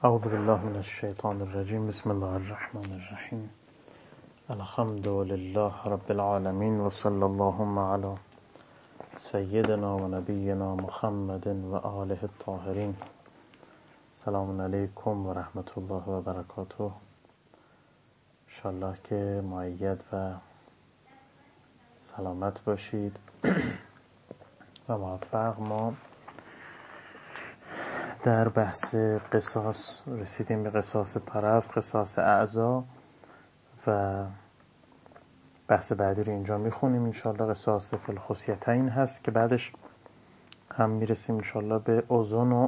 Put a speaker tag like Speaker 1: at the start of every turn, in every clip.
Speaker 1: اعوذ بالله من الشیطان الرجیم. بسم الله الرحمن الرحیم. الحمد لله رب العالمین و صلی اللهم علی سیدنا و نبینا محمد و آله الطاهرین. سلام علیکم و رحمت الله و برکاته. انشالله که مؤید و سلامت باشید و موفق. ما در بحث قصاص رسیدیم به قصاص طرف، قصاص اعضا و بحث بعدی رو اینجا میخونیم انشالله. قصاص فی الخصیتین هست که بعدش هم میرسیم انشالله به اذن و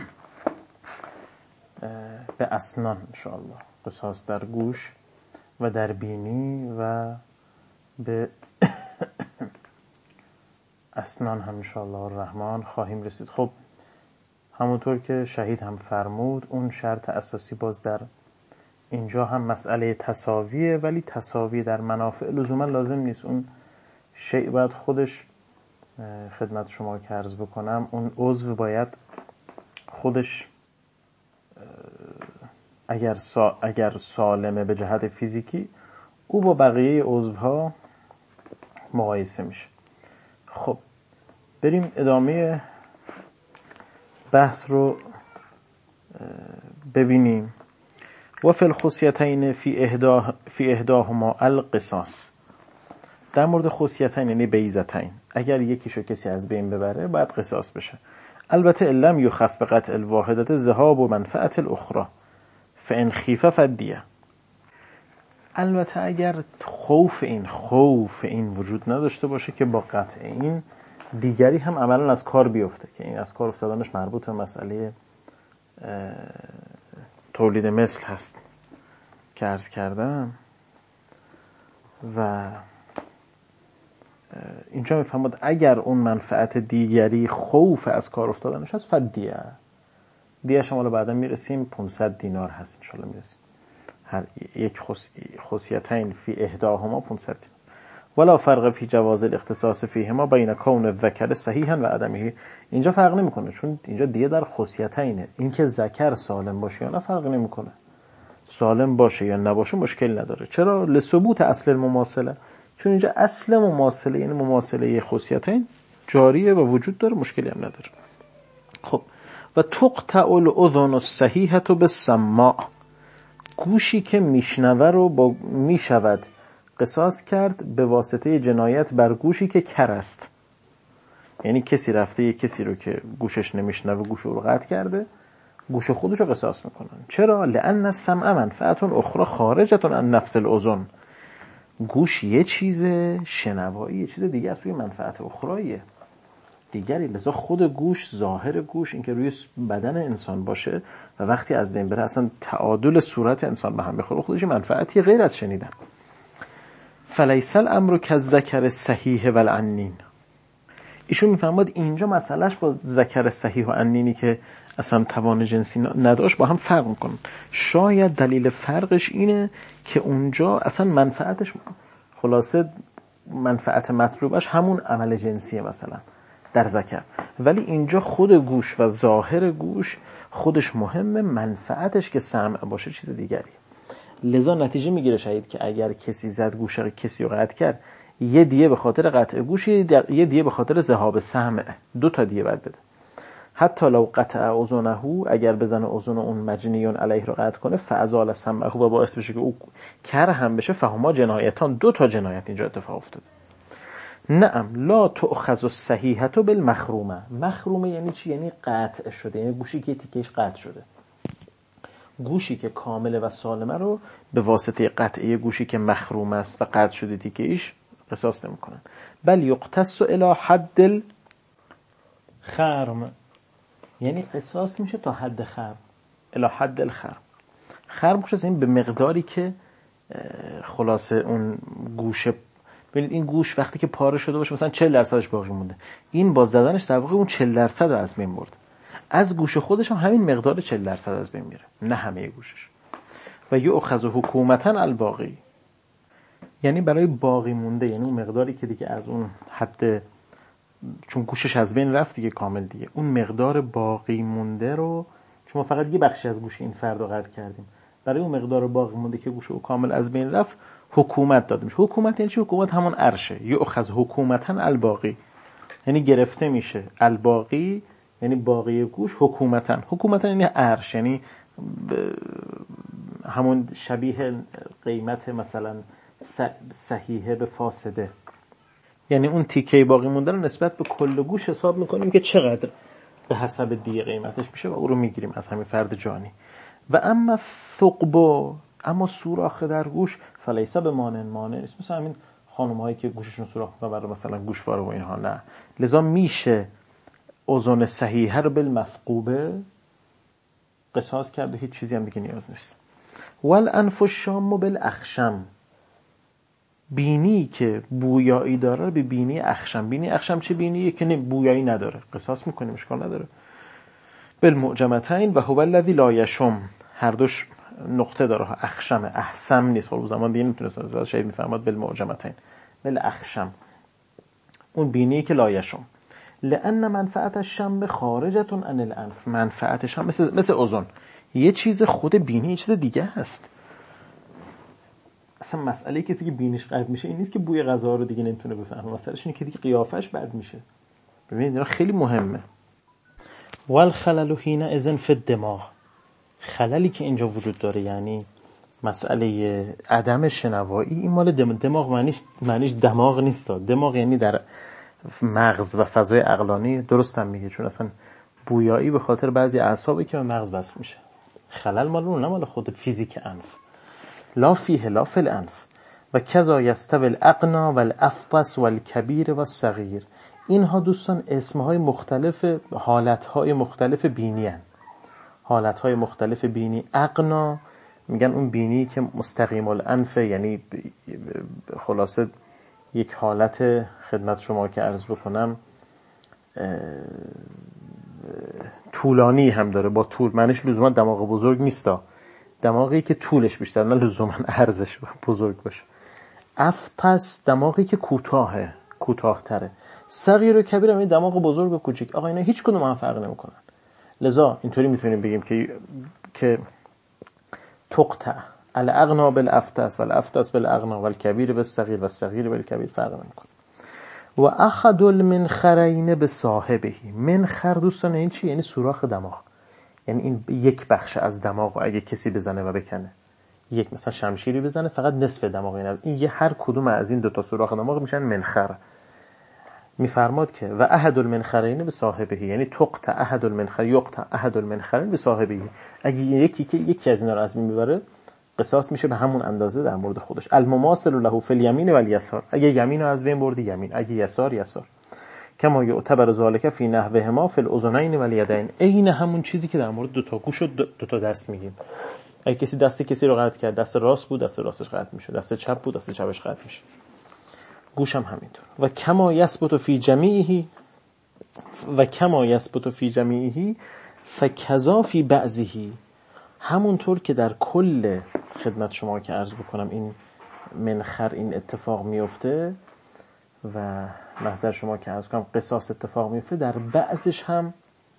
Speaker 1: به اسنان انشالله. قصاص در گوش و در بینی و به اسنان هم انشالله الرحمن خواهیم رسید. خب همونطور که شهید هم فرمود، اون شرط اساسی باز در اینجا هم مسئله تساویه، ولی تساوی در منافع لزوما لازم نیست. اون شیء باید خودش، خدمت شما که عرض بکنم، اون عضو باید خودش اگر سالمه به جهت فیزیکی، او با بقیه عضوها مقایسه میشه. خب بریم ادامه بحث رو ببینیم. و فی الخصیتین فی احداهما القصاص. در مورد خصیتین یعنی بیضتین، اگر یکیشو کسی از بین ببره باید قصاص بشه. البته لم یخف بقطع الواحدة ذهاب و منفعت الاخرى فان خیف فدیه. البته اگر خوف این وجود نداشته باشه که با قطع این دیگری هم عملا از کار بیفته، که این از کار افتادنش مربوط به مسئله تولید مثل هست که عرض کردم. و اینجا میفهمد اگر اون منفعت دیگری خوف از کار افتادنش هست فدیه. دیگه شما بعدا میرسیم 500 دینار هست انشالله میرسیم. هر یک خصیتین فی احداهما 500 دینار. ولا فرق فی جواز الاختصاص فیهما بین کون الذکر صحیحا و عدمه. اینجا فرق نمیکنه، چون اینجا دیگه در خصیتینه. این که ذکر سالم باشه یا نه فرق نمیکنه، سالم باشه یا نباشه مشکل نداره. چرا؟ لثبوت اصل المماثله، چون اینجا اصل مماثله یعنی مماثله خصیتین جاریه و وجود داره، مشکلی هم نداره. خب و تقطع الاذن الصحیحه بالسماع. گوشی که میشنوه رو میشود قصاص کرد به واسطه جنایت بر گوشی که کر است. یعنی کسی رفته یک کسی رو که گوشش نمیشنوه گوش رو قطع کرده، گوش خودش رو قصاص میکنن. چرا؟ لأن السمع منفعت اخرى خارجه عن نفس الاذن. گوش یه چیزه، شنوایی یه چیز دیگه، از روی منفعت اخراییه دیگری. لذا خود گوش، ظاهر گوش، این که روی بدن انسان باشه و وقتی از بین بره اصلا تعادل صورت انسان به هم بخوره، خودش منفعتی غیر از شنیدن. فلیس الامر کالذکر صحیح و العنین. ایشون میفهمد اینجا مسئلهش با ذکر صحیح و عنینی که اصلا توان جنسی نداشت با هم فرق میکنن. شاید دلیل فرقش اینه که اونجا اصلا منفعتش، خلاصه منفعت مطلوبش همون عمل جنسیه مثلا در ذکر، ولی اینجا خود گوش و ظاهر گوش خودش مهمه، منفعتش که سمع باشه چیز دیگری. لذا نتیجه میگیره شهید که اگر کسی زد گوش کسی رو قطع کرد، یه دیه به خاطر قطع گوش، یه دیه به خاطر ذهاب سمع، 2 تا دیه باید بده. حتی لو قطع اذنه، اگر بزنه اذن اون مجنیون علیه رو قطع کنه، فازال سمعه و باعث بشه که او کر هم بشه، فهما جنایتان، 2 تا جنایت اینجا اتفاق افتاده. نعم لا تؤخذ الصحیحه بالمخرومه. مخرومه یعنی چی؟ یعنی قطع شده، یعنی گوشی که تیکش قطع شده. گوشی که کامله و سالمه رو به واسطه قطعه گوشی که مخروم است و قطع شده تیکه‌ایش قصاص نمی‌کنن. بل یقتص الی حد الخرم، یعنی قصاص میشه تا حد خرم. الی حد الخرم. خرم گوش است، این به مقداری که خلاصه اون گوشه، ببینید این گوش وقتی که پاره شده باشه مثلا 40% باقی مونده، این با زدنش در واقع اون 40% رو از بین برد. از گوش خودش هم همین مقدار 40% از بین میره، نه همه گوشش. و یؤخذ حکومتا الباقی، یعنی برای باقی مونده، یعنی اون مقداری که دیگه از اون حد، چون گوشش از بین رفت دیگه کامل دیگه، اون مقدار باقی مونده رو شما فقط یه بخشی از گوش این فرد رو قطع کردیم، برای اون مقدار باقی مونده که گوش او کامل از بین رفت حکومت داده میشه. حکومت یعنی چی؟ حکومت همون عرشه. یؤخذ حکومتن الباقی، یعنی گرفته میشه الباقی، یعنی باقی گوش. حکومتن یعنی عرش، یعنی همون شبیه قیمت مثلا صحیحه به فاسده، یعنی اون تیکه باقی مونده رو نسبت به کل گوش حساب میکنیم که چقدر به حسب دیگه قیمتش میشه و او رو میگیریم از همین فرد جانی. و اما ثقب، اما سوراخ در گوش، فلیس به مانع نیست، مثل همین خانم هایی که گوششون سوراخ میکنن برای مثلا گوشواره و اینها، نه. لذا میشه اذن صحیحه رو بالمثقوبه قصاص کرد و هیچ چیزی هم دیگه نیاز نیست. والانف الشام بالاخشم، بینی که بویایی داره به بینی اخشم. بینی اخشم چه بینیه که بویایی نداره، قصاص میکنیم، اشکال نداره. بالمعجمتین و هو الذی لا یشم، هر دوش نقطه داره، اخشم، احسم نیست. خب زمان دیگه نمیتونه شاید میفهمد بالمعجمتین، بالاخشم اون بینی که لا یشم. لأن منفعت الشم خارجة عن الانف، منفعت شم مثل اذن، یه چیز خود بینی یه چیز دیگه هست. اصلا مسئله کسی که بینیش قطع میشه این نیست که بوی غذا رو دیگه نمیتونه بفهمه، مسئلهش اینه که دیگه قیافش بد میشه. ببینید اینا خیلی مهمه. والخلل حینئذ فی الدماغ، خللی که اینجا وجود داره یعنی مسئله عدم شنوایی، این مال دماغ معنیش دماغ نیست. دماغ یعنی در مغز و فضای عقلانی، درست هم میگه، چون اصلا بویایی به خاطر بعضی اعصابی که به مغز وصل میشه. خلل مال اون، نه مال خود فیزیک انف. لا فیه لا فی الانف و کذا یستوی الاغنا والافطس والکبیر والصغیر. اینها دوستان اسمهای مختلف حالتهای مختلف بینی هستند. حالتهای مختلف بینی. اغنا میگن اون بینی که مستقیم الانف، یعنی خلاصه یک حالت خدمت شما که عرض بکنم طولانی هم داره، با طول، معنیش لزوما دماغ بزرگ نیستا، دماغی که طولش بیشتر، نه لزوما عرضش بزرگ باشه. افطس دماغی که کوتاه‌تره. صغیر و کبیر هم دماغ بزرگ و کوچیک. آقا اینا هیچ کدوم هم فرق نمی‌کنن. لذا اینطوری میتونیم بگیم که تقطع الاغنا بالافطس والافطس بالاغنا والکبیر بالصغیر والصغیر بالکبیر فرق نمی‌کنه. و احد المنخرین بصاحبه، منخر دوستان این چی؟ یعنی سوراخ دماغ، یعنی این یک بخش از دماغ و اگه کسی بزنه و بکنه، یک مثلا شمشیری بزنه فقط نصف دماغ این یه هر کدوم از این دو تا سوراخ دماغ میشن منخر. میفرماد که و احد المنخرین بصاحبه، یعنی تقطع احد المنخر، یقطع احد المنخرین بصاحبه. اگه یکی از اینا رو از بین میبره قصاص میشه به همون اندازه در مورد خودش. المماثل له فی الیمین و الیسار، اگه یمین رو از بین بردی یمین، اگه یسار. کما یعتبر ذالک فی نحوهما فی الاذنین و الیدین، عین همون چیزی که در مورد دو تا گوش و دو تا دست میگیم. اگه کسی دست کسی رو قطع کرد، دست راست بود دست راستش قطع میشه، دست چپ بود دست چپش قطع میشه. گوش هم همینطور. و کما یثبت فی جمیعه فکذا فی بعضه، همونطور که در کل خدمت شما که عرض بکنم این منخر این اتفاق میفته و محضر شما که عرض کنم قصاص اتفاق میفته، در بعضش هم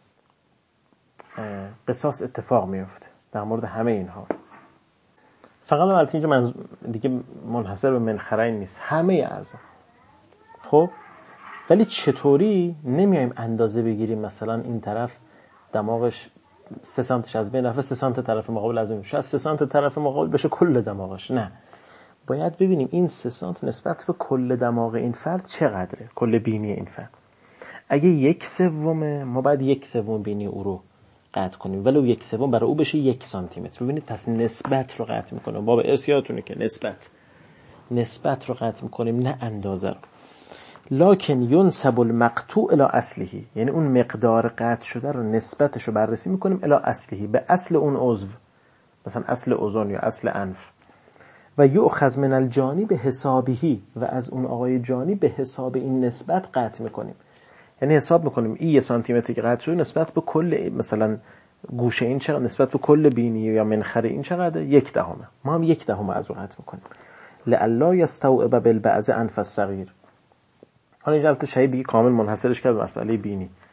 Speaker 1: قصاص اتفاق میفته در مورد همه اینها. فقط البته اینجا من دیگه منحصر به منخرین نیست، همه اعضا. خب ولی چطوری نمیایم اندازه بگیریم مثلا این طرف دماغش 3 سانتش از بین رفته، 3 سانت طرف مقابل از این، شاید 3 سانت طرف مقابل بشه کل دماغش. نه، باید ببینیم این 3 سانت نسبت به کل دماغ این فرد چقدره، کل بینی این فرد. اگه 1/3 ما باید 1/3 بینی او رو قطع کنیم، ولو 1/3 برای او بشه 1 سانتی متر. ببینید پس نسبت رو قطع میکنیم. باب ارث یادتونه که نسبت رو قطع میکنیم نه اندازه رو. لکن ینسب المقطوع الی اصله، یعنی اون مقدار قطع شده رو نسبتش رو بررسی میکنیم الی اصله، به اصل اون عضو، مثلا اصل اذن یا اصل انف. و یؤخذ من الجانی به حسابه، و از اون آقای جانی به حساب این نسبت قطع میکنیم. یعنی حساب میکنیم این 1 سانتی متر که قطع شده نسبت به کل مثلا گوشه این چقدر، نسبت به کل بینی یا منخر این چقدر، 1/10. ما هم 1/10 از اون قطع میکنیم. لئلا یستوعب بالبعض انف الصغیر. حالا اینجا البته شاید دیگه کامل منحصرش کرد به مسئله بینی.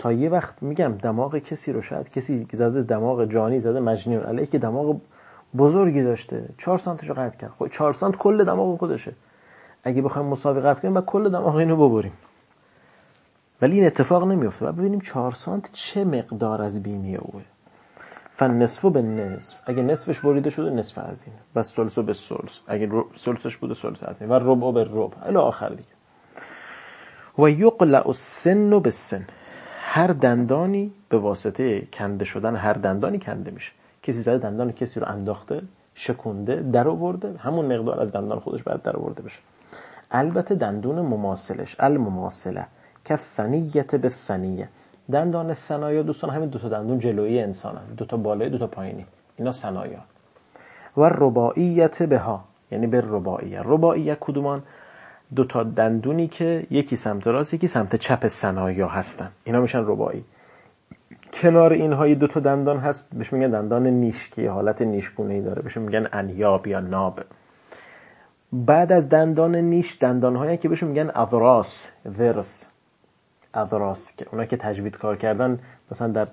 Speaker 1: تا یه وقت میگم دماغ کسی رو شاید کسی زده دماغ جانی زده مجنون علیه که دماغ بزرگی داشته 4 سانتشو قطع کرد. خب 4 سانت کل دماغ خودشه. اگه بخوایم مسابقه کنیم بعد کل دماغ اینو ببریم. ولی این اتفاق نمیفته. بعد ببینیم 4 سانت چه مقدار از بینی اوه. فالنصف بالنصف، اگه نصفش بریده شده نصف از این، و ثلث بالثلث، اگه ثلثش بوده ثلث از این، و ربع بالربع الی آخر دیگه. و یقلع السن بالسن، هر دندانی به واسطه کنده شدن هر دندانی کنده میشه. کسی زده دندان کسی رو انداخته، شکونده، در آورده، همون مقدار از دندان خودش باید در آورده بشه. البته دندون مماثلش، المماثله که فنیت به فنیه، دندان ثنایا دوستان همین دو تا دندون جلویی انسانن، دو تا بالایی دو تا پایینی، اینا ثنایا. و رباعیت بها، یعنی به رباعیه. رباعیه کدومان؟ دو تا دندونی که یکی سمت راست یکی سمت چپ ثنایا هستن، اینا میشن رباعی. کنار اینها دو تا دندان هست بهش میگن دندان نیش که حالت نیشگونه‌ای داره، بهش میگن انیاب یا ناب. بعد از دندان نیش دندان‌هایی که بهش میگن اضراس، ورس، اضراس که اونا که تجوید کار کردن مثلا در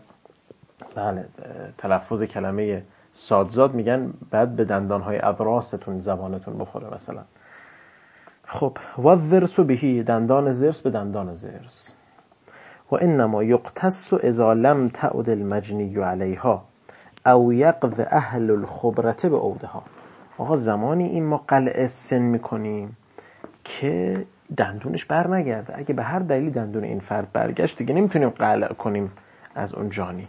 Speaker 1: تلفظ کلمه سادزاد میگن بعد به دندان‌های اضراستون زبانتون بخوره مثلا. خب و ذرس بهی، دندان ذرس به دندان ذرس. و انما یقتص اذا لم تعد المجنی علیها او یقض اهل الخبرة به عودها. آقا زمانی این ما قلع سن میکنیم که دندونش بر نگرده. اگه به هر دلیلی دندون این فرد برگشت دیگه نمیتونیم قلع کنیم از اون جانی.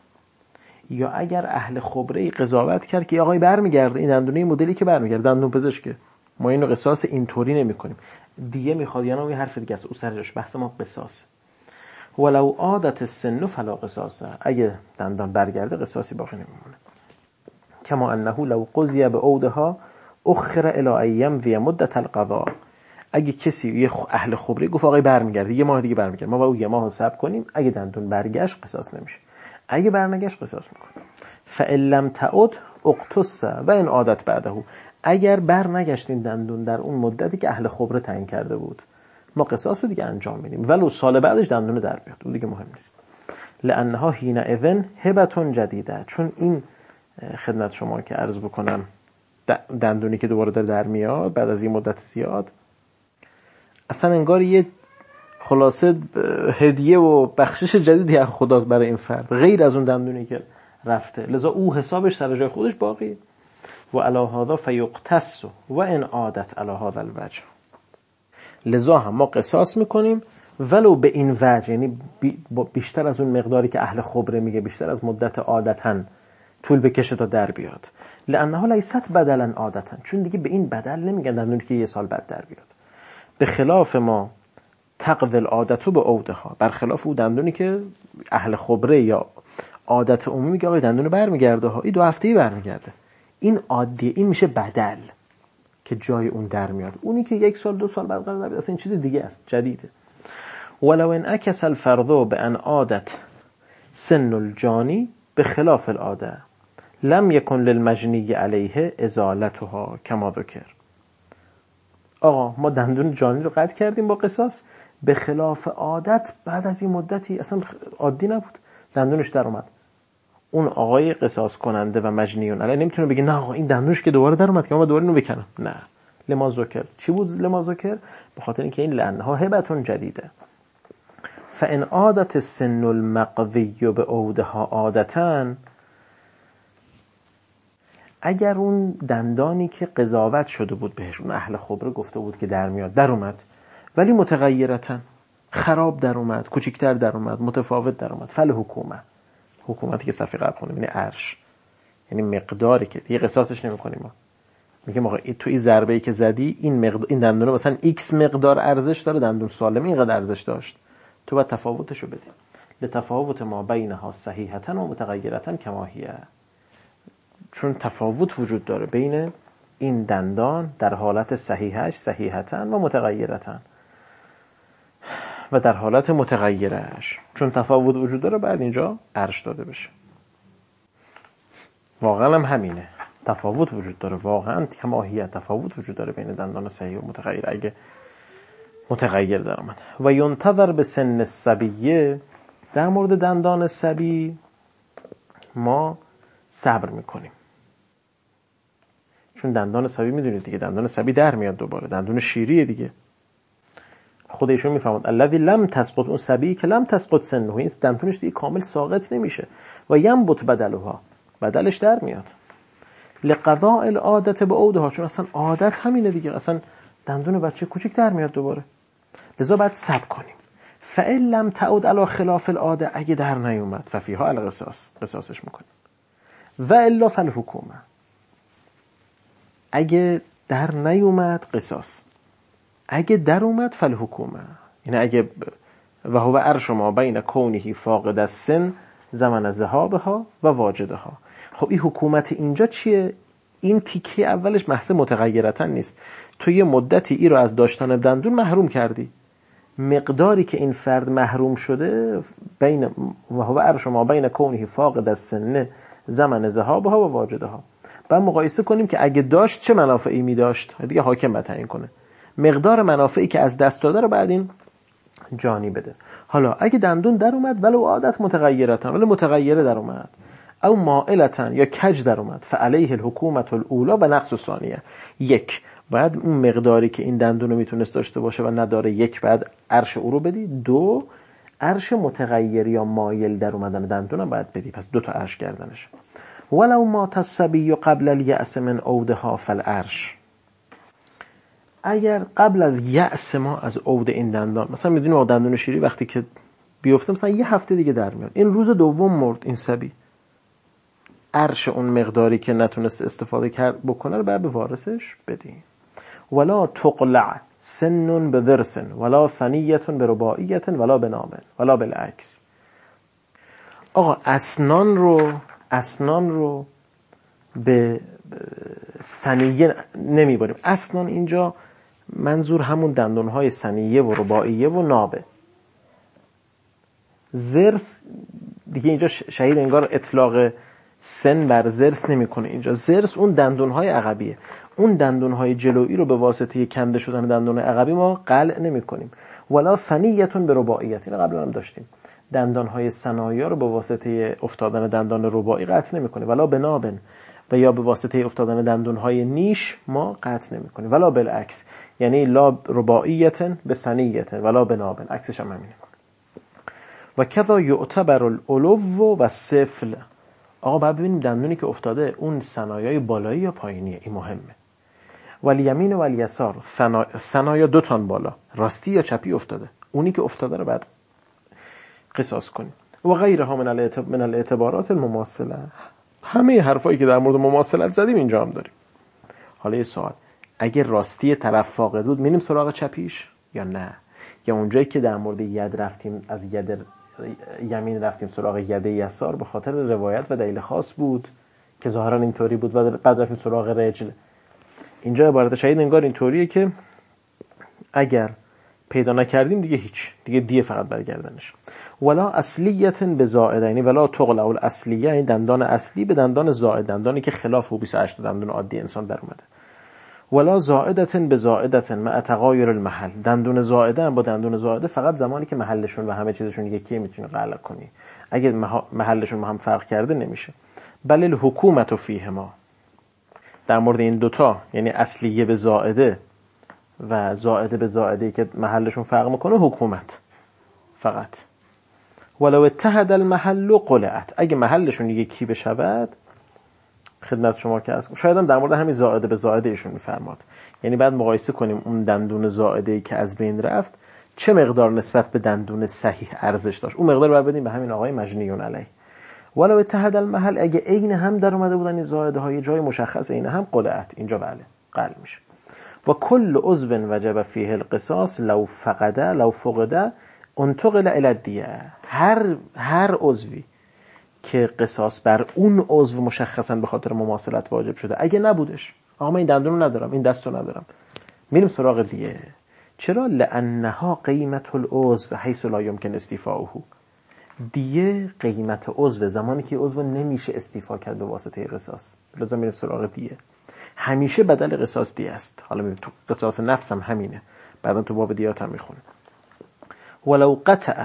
Speaker 1: یا اگر اهل خبره قضاوت کرد که آقای برمیگرده این دندونه مدلی که برمیگرده، دندون پزشکه، ما اینو قصاص اینطوری نمیکنیم، دیگه میخواد، یعنی اون حرف دیگه است، او سرش بحث ما قصاص. ولو عادت السن فلا قصاصه، اگه دندان برگرده قصاصی باقی نمیمونه. کما انه لو قضی بعودها اخر الی ایام و مدت القضاء، اگه کسی یه اهل خبره گفت آقای برمیگرده یه ماه دیگه برمیگرده، ما باید یه ماه صبر کنیم، اگه دندون برگشت قصاص نمیشه، اگه برنگشت قصاص میکنه. فإن لم تعد اقتص و ان عادت بعده، اگر برنگشت این دندون در اون مدتی که اهل خبره تعیین کرده بود ما قصاص رو دیگه انجام میدیم، ولو سال بعدش دندون در بیاد اون دیگه مهم نیست. لانها حین اذن هبه جدیده، چون این خدمت شما که عرض بکنم دندونی که دوباره در میاد بعد از این مدت زیاد اصلا انگار یه خلاصه هدیه و بخشش جدیدی از خدا برای این فرد، غیر از اون دندونی که رفته، لذا او حسابش سر جای خودش باقی. و علی هذا فیقتص و ان عادت علی هذا الوجه، لذا هم ما قصاص میکنیم ولو به این وجه، یعنی بیشتر از اون مقداری که اهل خبره میگه، بیشتر از مدت عادتاً طول بکشه تا در بیاد. لانها لیست بدلا عادتاً، چون دیگه به این بدل نمیگن دندونی که یه سال بعد در بیاد. به خلاف ما تقضی العادت به عودها، برخلاف او دندونی که اهل خبره یا عادت عمومی میگه آقای دندون برمیگرده ها، این 2 هفته‌ای برمیگرده، این عادیه، این میشه بدل که جای اون در میاد. اونی که 1 سال 2 سال بعد قرار بیاد اصلا این چیز دیگه است، جدیده. ولو ان اکس الفرض بان عادت سن الجانی بخلاف العاده لم يكن للمجنی علیه ازالتها کما ذکر. آقا ما دندون جانی رو قطع کردیم با قصاص، به خلاف عادت بعد از این مدتی اصلا عادی نبود دندونش در اومد، اون آقای قصاص کننده و مجنیون علیه نمیتونه بگه نه آقا این دندونش که دوباره در اومد که ما دوباره اینو بکنم، نه. لما ذکر، چی بود لما ذکر؟ به خاطر اینکه این لعنها هبتون جدیده. فان عادت السن المقضی به عودها عادتاً، اگر اون دندانی که قضاوت شده بود بهش، اون اهل خبره گفته بود که در میاد، در اومد، ولی متغیرتاً خراب در اومد، کوچیک‌تر در اومد، متفاوت در اومد، فل حکومتی که صفحه قبل خوندیم، یعنی عرش، یعنی مقداری که دیگه قصاصش نمی‌کنیم، ما میگیم آقا تو این ضربه‌ای که زدی این دندونه مثلا x مقدار ارزش داره، دندون سالم اینقدر ارزش داشت، تو باید تفاوتشو بدی. لتفاوت ما بینها صحیحتاً و متغیرتاً کما هی، چون تفاوت وجود داره بین این دندان در حالت صحیحش صحیحتاً و متغیرتاً و در حالت متغیرش، چون تفاوت وجود داره بعد اینجا عرش داده بشه. واقعا هم همینه، تفاوت وجود داره، واقعا کماهیت تفاوت وجود داره بین دندان صحیح و متغیر اگه متغیر در آمد. و ینتظر به سن الصبیه در مورد دندان صبی ما صبر میکنیم، چون دندان صبی میدونید دیگه، دندان صبی در میاد دوباره، دندون شیریه دیگه. خودشون میفهمند الذی لم تسقط، اون صبی که لم تسقط سنه، این دندونش دیگه کامل ساقط نمیشه، و ینبت بدلها، بدلش در میاد. لقضاء العادت به عودها، چون اصلا عادت همینه دیگه، اصلا دندون بچه کوچیک در میاد دوباره، لذا باید صبر کنیم. فإن لم تعد علی خلاف العاده، اگه در نیومد ففیها القصاص، قصاصش میکنیم. و الا فالحکومه، اگه در نیومد قصاص، اگه در اومد فالحکومه، یعنی اگه و هو عرش ما بین کونه فاقد السن زمن ذهابها و واجدها. خب این حکومت اینجا چیه؟ این تیکه اولش محض متغیرتن نیست، تو یه مدتی ای رو از داشتن دندون محروم کردی، مقداری که این فرد محروم شده بین و هو عرش ما بین کونه فاقد السن زمن ذهابها و واجدها، بعد مقایسه کنیم که اگه داشت چه منافعی می داشت، دیگه حاکم تعیین کنه مقدار منافعی که از دست داده رو بعد این جانی بده. حالا اگه دندون در اومد ولو عادت متغیرتن، ولی متغیره در اومد، او مائلتن یا کج در اومد، فعلیه الحکومت الاولی و نقص الثانیه، یک بعد اون مقداری که این دندون رو میتونست داشته باشه و نداره، یک بعد عرش او رو بدی، دو عرش متغیر یا مایل در اومدن دندون هم باید بدی، پس دو تا عرش کردنش. ولو مات الصبی قبل الیأس من عودها فالعرش، اگر قبل از یأس ما از عود این دندان، مثلا میدونیم دندون شیری وقتی که بیفته مثلا یه هفته دیگه در میاد، این روز دوم مرد این صبی، عرش اون مقداری که نتونست استفاده بکنه رو بعد به وارثش بدی. ولا تقلع سن بضرس ولا ثنیه برباعیه ولا بنامن ولا بالعکس. آقا اسنان رو به ثنیه نمیبریم. اسنان اینجا منظور همون دندونهای ثنیه و رباعیه و نابه. ضرس دیگه اینجا شهید انگار اطلاق سن بر ضرس نمیکنه، اینجا ضرس اون دندونهای عقبیه، اون دندونهای جلویی رو به واسطه کنده شدن دندون عقبی ما قلع نمیکنیم. ولا ثنیه برباعیه، این قبلا هم داشتیم، دندانهای ثنایا رو به واسطه افتادن دندان رباعی قطع نمیکنیم. ولا بنابن، و یا به واسطه افتادن دندونهای نیش ما قطع نمیکنیم. ولا بالعکس، یعنی لا رباعیه به ثنیه ولا بنابن، عکسش هم همینه. و کذا یعتبر العلو و السفل. آقا باید ببینیم دندونی که افتاده اون ثنایای بالایی یا پایینیه، این مهمه. والیمین و والیسار، ثنایا دو تان بالا، راستی یا چپی افتاده، اونی که افتاده رو بعد قصاص کنیم. و غیرها من الاعتبارات المماثله، همه حرفایی که در مورد مماثلت زدیم اینجا هم داریم. حالا یه سوال، اگه راستی طرف فاقد بود میریم سراغ چپیش یا نه؟ یا اونجایی که در مورد ید رفتیم از ید یمین رفتیم سراغ ید یسار به خاطر روایت و دلیل خاص بود که ظاهرا اینطوری بود و بعد رفتیم سراغ رجل. اینجا عبارت شهید انگار اینطوریه که اگر پیدا نکردیم دیگه هیچ، دیگه دیه فقط برگردنش. ولا اصلیت به زائده، یعنی ولا تقلع الاصلیه، یعنی دندان اصلی به دندان زائد، دندانی که خلاف 28 دندان عادی انسان در اومده. ولا زائده به زائده مع تغایر المحل، دندون زائده با دندون زائده فقط زمانی که محلشون و همه چیزشون یکیه میتونی قلع کنی، اگه محلشون با هم فرق کرده نمیشه. بل الحکومت فیهما، در مورد این دوتا یعنی اصلیه به زائده و زائده به زائده که محلشون فرق میکنه حکومت فقط. ولو اتحد المحل قلعت، اگه محلشون یکی بشود، خدمت شما که از شاید هم در مورد همین زائده به زائده ایشون میفرماد، یعنی بعد مقایسه کنیم اون دندون زائده‌ای که از بین رفت چه مقدار نسبت به دندون صحیح ارزش داشت، اون مقدار رو بدیم به همین آقای مجنیون علیه. ولو اتحد المحل، اگه عین هم در اومده بودن این زائده های جای مشخص عین هم قلعت، اینجا بله قلع میشه. و کل عضو وجب فیه القصاص لو فقده انتقل الی الدیه، هر عضوی که قصاص بر اون عضو مشخصا به خاطر مماثلت واجب شده، اگه نبودش، آقا من این دندون رو ندارم، این دست رو ندارم، میریم سراغ دیه. چرا؟ لانها قیمت العضو حیث لا یمکن استیفاؤه، دیه قیمت عضو زمانی که عضو نمیشه استیفا کرد به واسطه قصاص، لازم میریم سراغ دیه. همیشه بدل قصاص دیه است. حالا میبینیم تو قصاص نفس هم همینه، بعدا تو باب دیات هم میخونه. ولو قطع،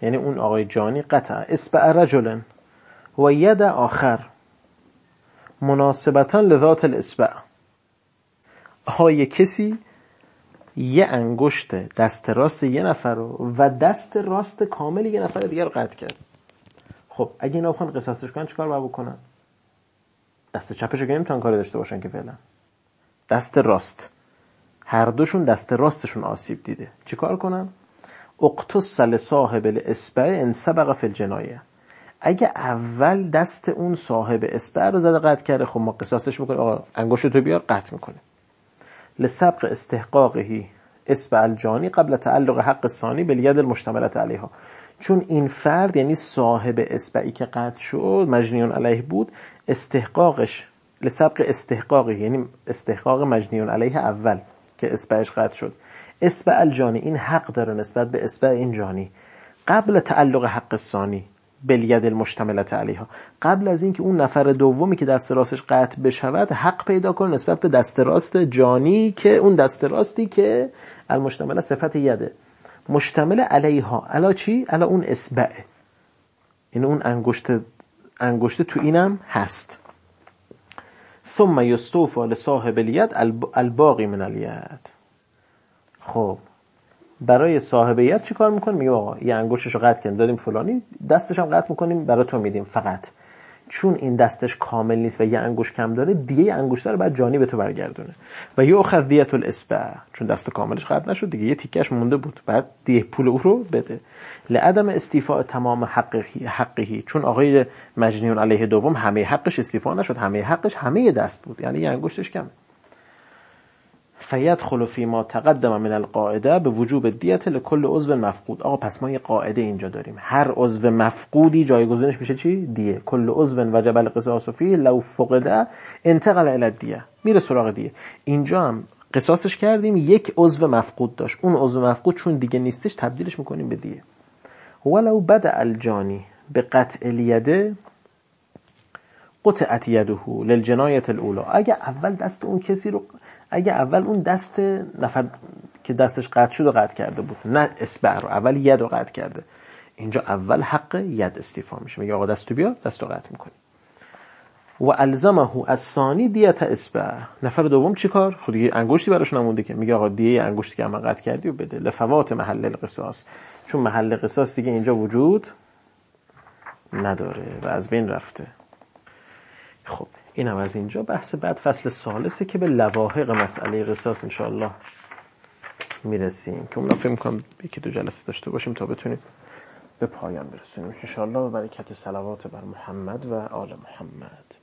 Speaker 1: یعنی اون آقای جانی قطع اصبع رجل و ید آخر مناسبتا لذات الاصبع، آقای کسی یه انگشت دست راست یه نفر رو و دست راست کامل یه نفر دیگر رو قطع کرد. خب اگه اینا بخوان قصاصش کنن چیکار باید بکنن؟ دست چپش رو که نمیتونن کاری داشته باشن که فعلا، دست راست، هر دوشون دست راستشون آسیب دیده، چیکار کنن؟ اقتص لصاحب الاصبع ان سبق فی الجنایه، اگه اول دست اون صاحب اصبع رو زده قطع کرده، خب ما قصاصش میکنیم، آقا انگشتتو بیار قطع میکنیم. لسبق استحقاقه اصبع الجانی قبل تعلق حق الثانی بالید المشتمله علیها، چون این فرد یعنی صاحب اصبعی که قطع شد مجنیون علیه بود، استحقاقش لسبق استحقاقه یعنی استحقاق مجنیون علیه اول که اصبعش قطع شد، اصبع الجانی این حق داره نسبت به اصبع این جانی قبل تعلق حق الثانی بالید المشتمله علیها، قبل از اینکه اون نفر دومی که دست راستش قطع بشود حق پیدا کنه نسبت به دست راست جانی که اون دست راستی که المشتمله صفت یده مشتمل علیها، علا چی؟ علا اون اصبعه، این اون انگشت تو اینم هست. ثم یستوفى لصاحب الید الباقی من الید. خب برای صاحب ید چی کار میکنیم؟ میگه آقا یه انگشتشو قطع کردیم دادیم فلانی، دستش هم قطع میکنیم برای تو میدیم، فقط چون این دستش کامل نیست و یه انگشت کم داره دیگه انگشت رو بعد جانی به تو برگردونه و یؤخذ دیة الاصبع، چون دست کاملش قطع نشد دیگه یه تیکش مونده بود، بعد دیه پول او رو بده. لعدم استیفاء تمام حقه، چون آقای مجنیون علیه دوم همه حقش استیفا نشد، همه حقش همه دست بود، یعنی یه انگشتش کم. فیدخل فیما تقدم من القاعده به وجوب دیت لکل عضو مفقود. آقا پس ما یه قاعده اینجا داریم، هر عضو مفقودی جایگزینش میشه چی؟ دیه. کل عضو وجب القصاص فیه لو فقد انتقل الی الدیه، میره سراغ دیه. اینجا هم قصاصش کردیم، یک عضو مفقود داشت، اون عضو مفقود چون دیگه نیستش تبدیلش میکنیم به دیه. ولو بدأ الجانی به قطع الید قطعت یده للجنایه الاولى، اگه اول اون دست نفر که دستش قطع شد و قطع کرده بود، نه اصبع رو، اول ید رو قطع کرده، اینجا اول حق ید استیفا میشه، میگه آقا دستو بیا، دستو قطع میکنی. و الزمه الثانی دیت اصبع، نفر دوم چیکار؟ خود دیگه انگشتی براش نمونده که، میگه آقا دیه انگشتی که من قطع کردی و بده، لفوات محل القصاص، چون محل قصاص دیگه اینجا وجود نداره و از بین رفته. خب اینم از اینجا. بحث بعد فصل ثالثه که به لواحق مسئله قصاص انشاءالله میرسیم که اونم فکر می‌کنم یکی دو جلسه داشته باشیم تا بتونیم به پایان برسونیم انشاءالله، به برکت صلوات بر محمد و آل محمد.